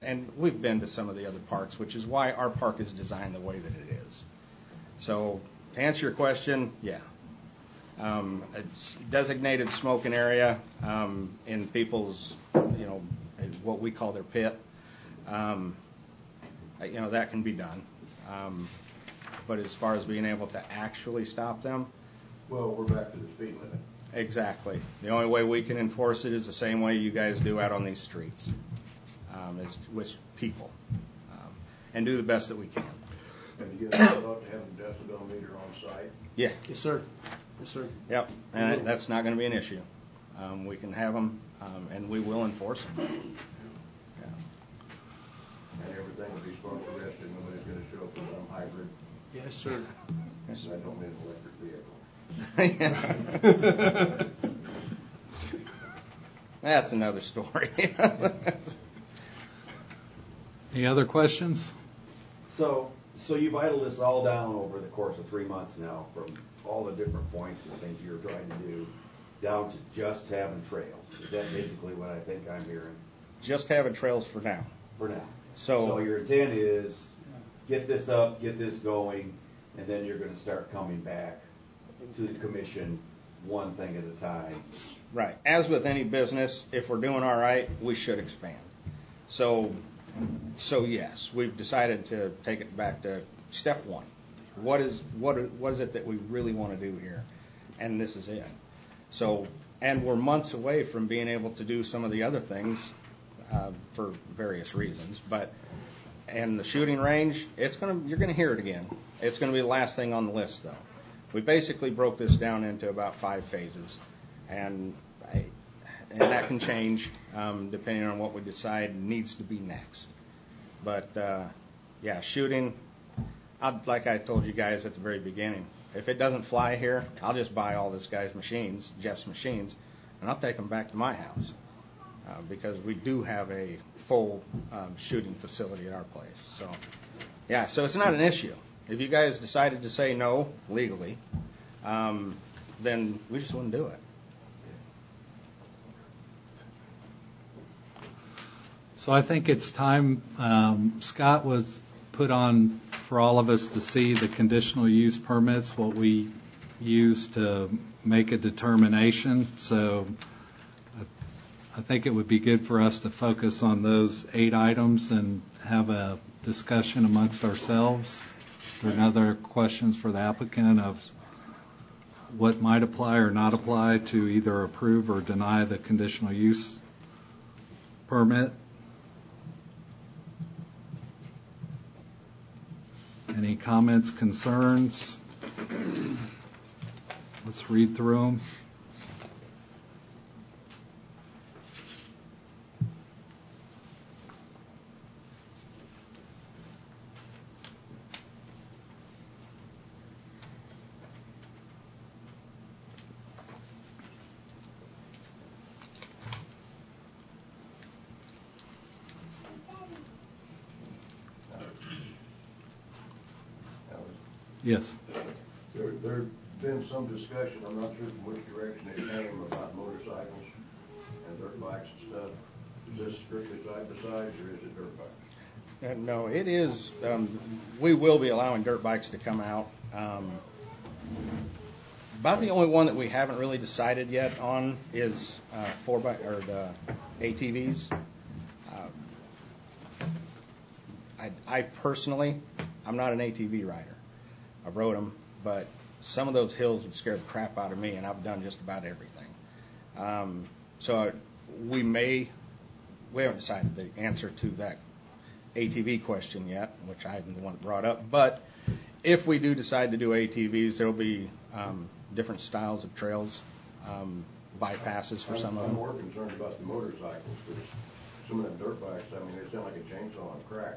And we've been to some of the other parks, which is why our park is designed the way that it is. So to answer your question, yeah. It's designated smoking area in people's, what we call their pit. That can be done. But as far as being able to actually stop them, well, we're back to the speed limit. Exactly. The only way we can enforce it is the same way you guys do out on these streets, is with people, and do the best that we can. And you guys about to have a decibel meter on site? Yeah. Yes, sir. Yes, sir. Yep. And that's not going to be an issue. We can have them, and we will enforce them. Yeah. And everything will be smoke arrested. Nobody's going to show up with some hybrid. Yes, sir. Yes, sir. I don't mean an electric vehicle. That's another story. Any other questions? So you've idled this all down over the course of 3 months now, from all the different points and things you're trying to do, down to just having trails. Is that basically what I think I'm hearing? Just having trails for now. For now. So your intent is get this up, get this going, and then you're going to start coming back to the commission one thing at a time. Right. As with any business, if we're doing all right, we should expand. So yes, we've decided to take it back to step one. What is it that we really want to do here? And this is it. So, and we're months away from being able to do some of the other things for various reasons. And the shooting range, you're gonna hear it again. It's gonna be the last thing on the list, though. We basically broke this down into about 5 phases, and that can change depending on what we decide needs to be next. But shooting, like I told you guys at the very beginning, if it doesn't fly here, I'll just buy all this guy's machines, Jeff's machines, and I'll take them back to my house because we do have a full shooting facility at our place. So it's not an issue. If you guys decided to say no legally, then we just wouldn't do it. So I think it's time. Scott was put on for all of us to see the conditional use permits, what we use to make a determination. So I think it would be good for us to focus on those 8 items and have a discussion amongst ourselves. Are there other questions for the applicant of what might apply or not apply to either approve or deny the conditional use permit? Any comments, concerns? Let's read through them. Yes. There's been some discussion, I'm not sure from which direction it came, about motorcycles and dirt bikes and stuff. Is this strictly side by sides or is it dirt bikes? No, it is. We will be allowing dirt bikes to come out. About the only one that we haven't really decided yet on is the ATVs. I personally, I'm not an ATV rider. I've rode them, but some of those hills would scare the crap out of me, and I've done just about everything. So we haven't decided the answer to that ATV question yet, which I'm the one that brought up. But if we do decide to do ATVs, there will be different styles of trails, bypasses for some of them. I'm more concerned about the motorcycles because some of the dirt bikes, they sound like a chainsaw on crack.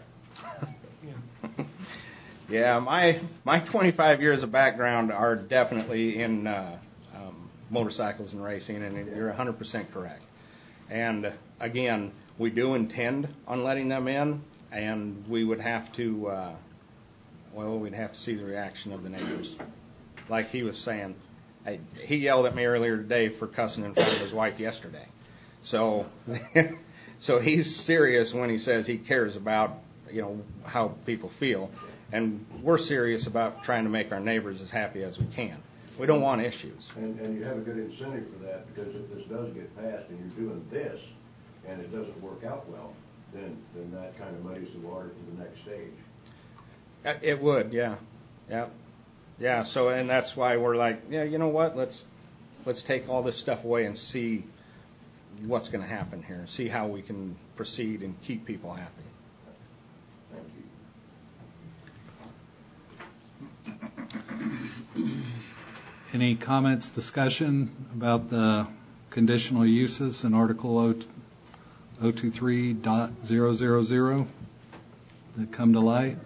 Yeah, my 25 years of background are definitely in motorcycles and racing, and you're 100% correct. And again, we do intend on letting them in, and we would have to, we'd have to see the reaction of the neighbors. Like he was saying, he yelled at me earlier today for cussing in front of his wife yesterday. So So he's serious when he says he cares about, how people feel. And we're serious about trying to make our neighbors as happy as we can. We don't want issues. And you have a good incentive for that, because if this does get passed and you're doing this and it doesn't work out well, then that kind of muddies the water to the next stage. It would, yeah. Yeah, so, and that's why we're like, yeah, you know what, let's take all this stuff away and see what's going to happen here, see how we can proceed and keep people happy. Thank you. Any comments, discussion about the conditional uses in Article 023.000 that come to light?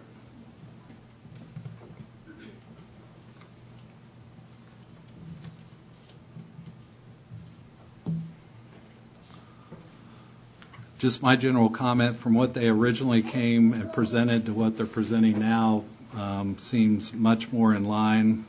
Just my general comment from what they originally came and presented to what they're presenting now seems much more in line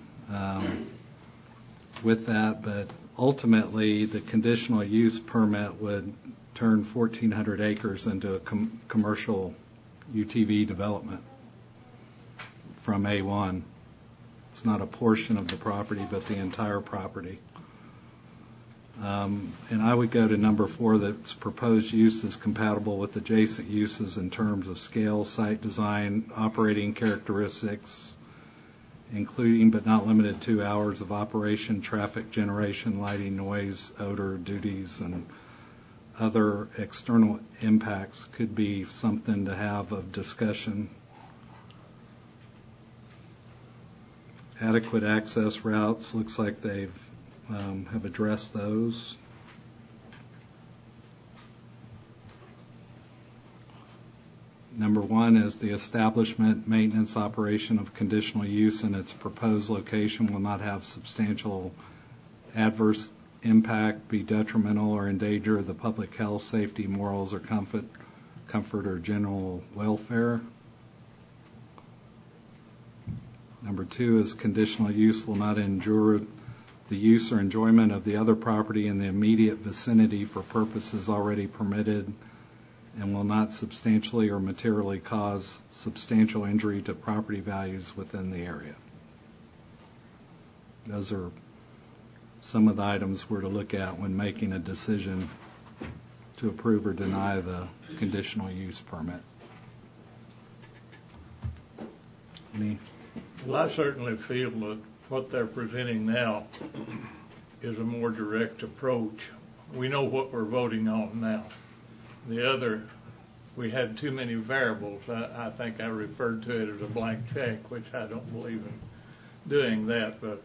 with that, but ultimately the conditional use permit would turn 1,400 acres into a commercial UTV development from A1. It's not a portion of the property, but the entire property. And I would go to number 4, that's proposed use is compatible with adjacent uses in terms of scale, site design, operating characteristics, including but not limited to hours of operation, traffic generation, lighting, noise, odor, duties, and other external impacts could be something to have of discussion. Adequate access routes, looks like they've have addressed those. Number 1 is the establishment, maintenance, operation of conditional use in its proposed location will not have substantial adverse impact, be detrimental, or endanger the public health, safety, morals, or comfort or general welfare. Number 2 is conditional use will not injure the use or enjoyment of the other property in the immediate vicinity for purposes already permitted, and will not substantially or materially cause substantial injury to property values within the area. Those are some of the items we're to look at when making a decision to approve or deny the conditional use permit. Well, I certainly feel that what they're presenting now is a more direct approach. We know what we're voting on now. The other, we had too many variables. I think I referred to it as a blank check, which I don't believe in doing that, but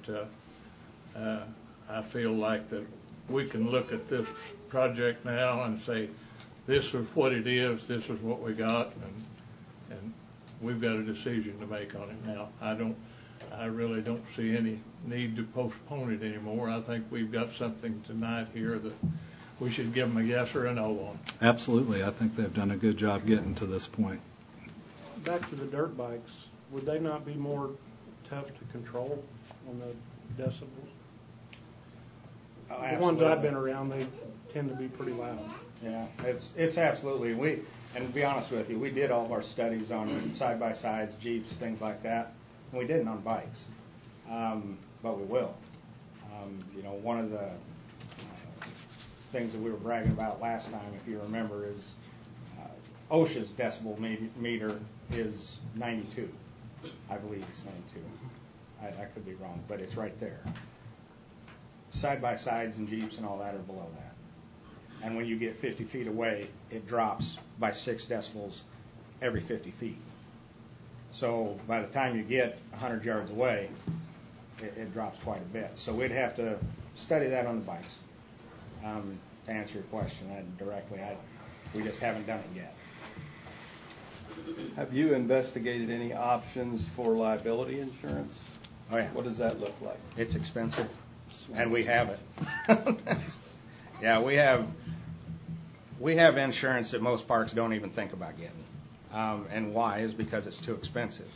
I feel like that we can look at this project now and say, this is what it is, this is what we got, and we've got a decision to make on it now. I really don't see any need to postpone it anymore. I think we've got something tonight here that we should give them a yes or a no on. Absolutely. I think they've done a good job getting to this point. Back to the dirt bikes, would they not be more tough to control on the decibels? Oh, the ones I've been around, they tend to be pretty loud. Yeah, it's absolutely. And to be honest with you, we did all of our studies on side-by-sides, Jeeps, things like that. And we didn't on bikes, but we will. One of the things that we were bragging about last time, if you remember, is OSHA's decibel meter is 92. I believe it's 92. I could be wrong, but it's right there. Side-by-sides and Jeeps and all that are below that. And when you get 50 feet away, it drops by 6 decibels every 50 feet. So by the time you get 100 yards away, it drops quite a bit. So we'd have to study that on the bikes. To answer your question directly, we just haven't done it yet. Have you investigated any options for liability insurance? Oh, yeah. What does that look like? It's expensive, and we have it. Yeah, we have insurance that most parks don't even think about getting. And why is because it's too expensive.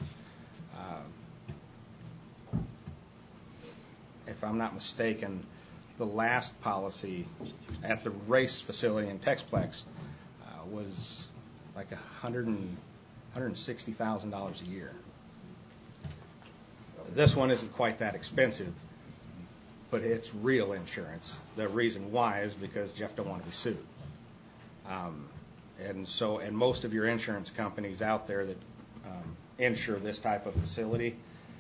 If I'm not mistaken, the last policy at the race facility in Texplex, was like $160,000 a year. This one isn't quite that expensive, but it's real insurance. The reason why is because Jeff don't want to be sued. And most of your insurance companies out there that insure this type of facility,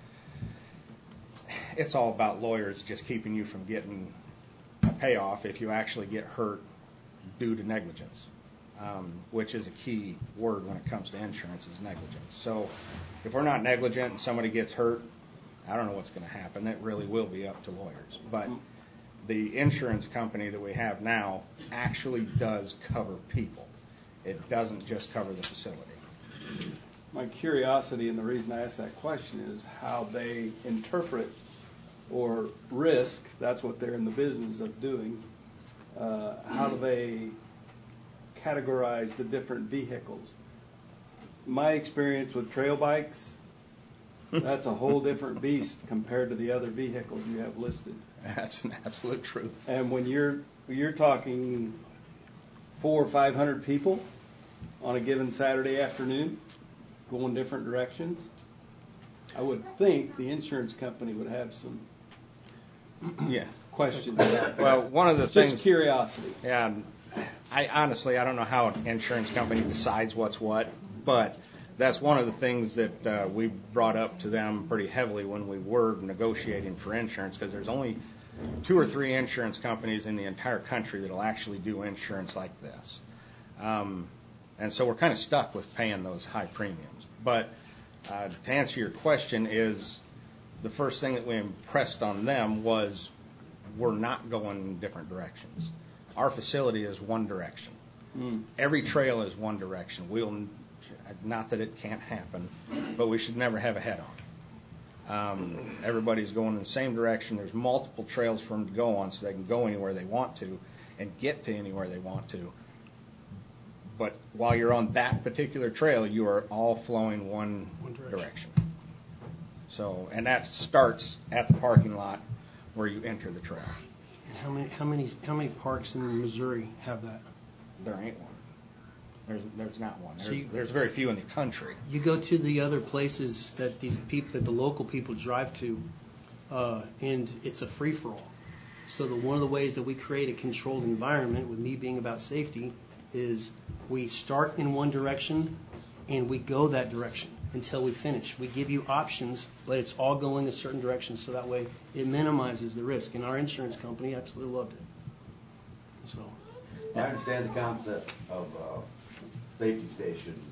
it's all about lawyers just keeping you from getting a payoff if you actually get hurt due to negligence, which is a key word when it comes to insurance, is negligence. So if we're not negligent and somebody gets hurt, I don't know what's going to happen. It really will be up to lawyers. But the insurance company that we have now actually does cover people. It doesn't just cover the facility. My curiosity, and the reason I ask that question, is how they interpret or risk. That's what they're in the business of doing. How do they categorize the different vehicles? My experience with trail bikes, that's a whole different beast compared to the other vehicles you have listed. That's an absolute truth. And when you're talking 400 or 500 people on a given Saturday afternoon going different directions, I would think the insurance company would have some questions about that. Well, one of the things... Just curiosity. Yeah, I don't know how an insurance company decides what's what, but that's one of the things that we brought up to them pretty heavily when we were negotiating for insurance, because there's only 2 or 3 insurance companies in the entire country that will actually do insurance like this. And so we're kind of stuck with paying those high premiums. But to answer your question, is the first thing that we impressed on them was we're not going in different directions. Our facility is one direction. Every trail is one direction. Not that it can't happen, but we should never have a head-on. Everybody's going in the same direction. There's multiple trails for them to go on so they can go anywhere they want to and get to anywhere they want to. But while you're on that particular trail, you are all flowing one direction. So, and that starts at the parking lot where you enter the trail. How many parks in Missouri have that? There ain't one. There's not one. There's very few in the country. You go to the other places that that the local people drive to, and it's a free-for-all. So one of the ways that we create a controlled environment, with me being about safety, is we start in one direction and we go that direction until we finish. We give you options, but it's all going a certain direction, so that way it minimizes the risk. And our insurance company absolutely loved it. So I understand the concept of safety stations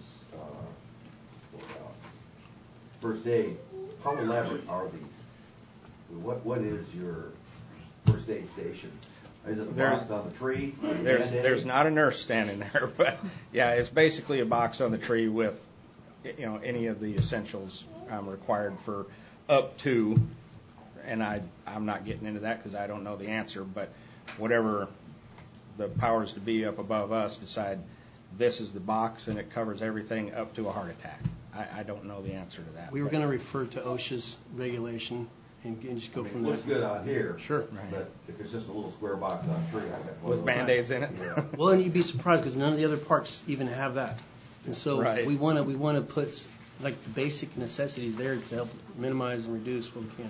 for first aid. How elaborate are these? What is your first aid station? Is it a box on the tree? There's not a nurse standing there, but yeah, it's basically a box on the tree with any of the essentials required for up to, and I'm not getting into that because I don't know the answer, but whatever the powers to be up above us decide this is the box and it covers everything up to a heart attack. I don't know the answer to that. We were going to refer to OSHA's regulation and just go from there. It looks good on here. Sure. Right. But if it's just a little square box on a tree, I got with Band-Aids in it. Yeah. Well, and you'd be surprised because none of the other parks even have that. And so we want to put like the basic necessities there to help minimize and reduce what we can.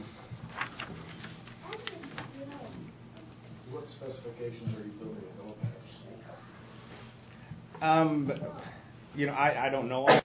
What specifications are you building at OPEX? I don't know.